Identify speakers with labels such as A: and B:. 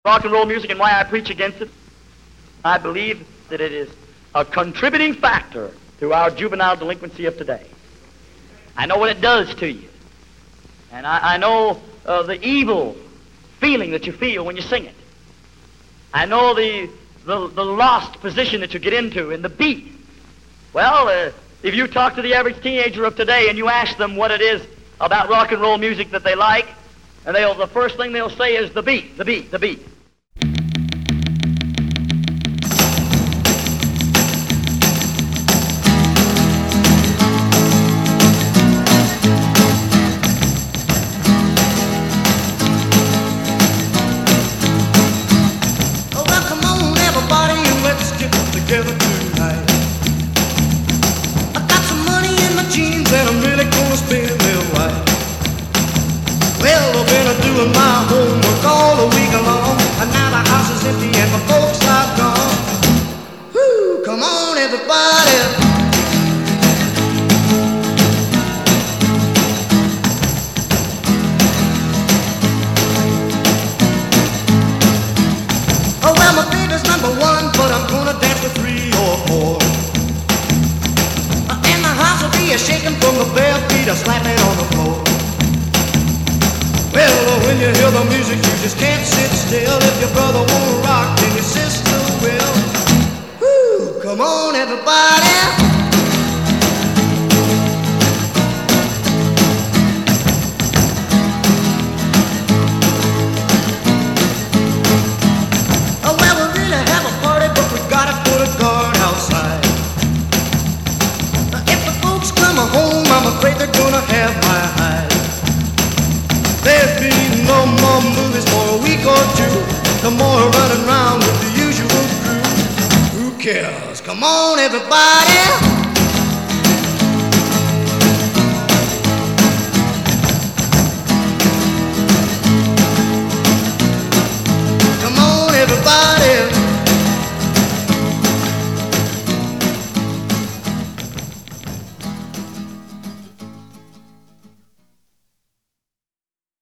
A: rock and roll music and why I preach against it. I believe that it is a contributing factor to our juvenile delinquency of today. I know what it does to you. And I know the evil feeling that you feel when you sing it. I know the lost position that you get into in the beat. Well, if you talk to the average teenager of today and you ask them what it is about rock and roll music that they like, and the first thing they'll say is the beat, the beat, the beat.
B: Together tonight. I got some money in my jeans and I'm really gonna spend them right. Well, I've been doing my homework all the week long, and now the house is empty and my folks are gone. Woo, come on everybody. Oh, well, my baby's number one, but I'm gonna dance with 3 or 4. And the house will be shaking from the bare feet slapping on the floor. Well, when you hear the music, you just can't sit still. If your brother won't rock, then your sister will. Woo, come on, everybody. Home, I'm afraid they're gonna have my hide. There'll be no more movies for a week or two. No more running around with the usual crew. Who cares? Come on, everybody.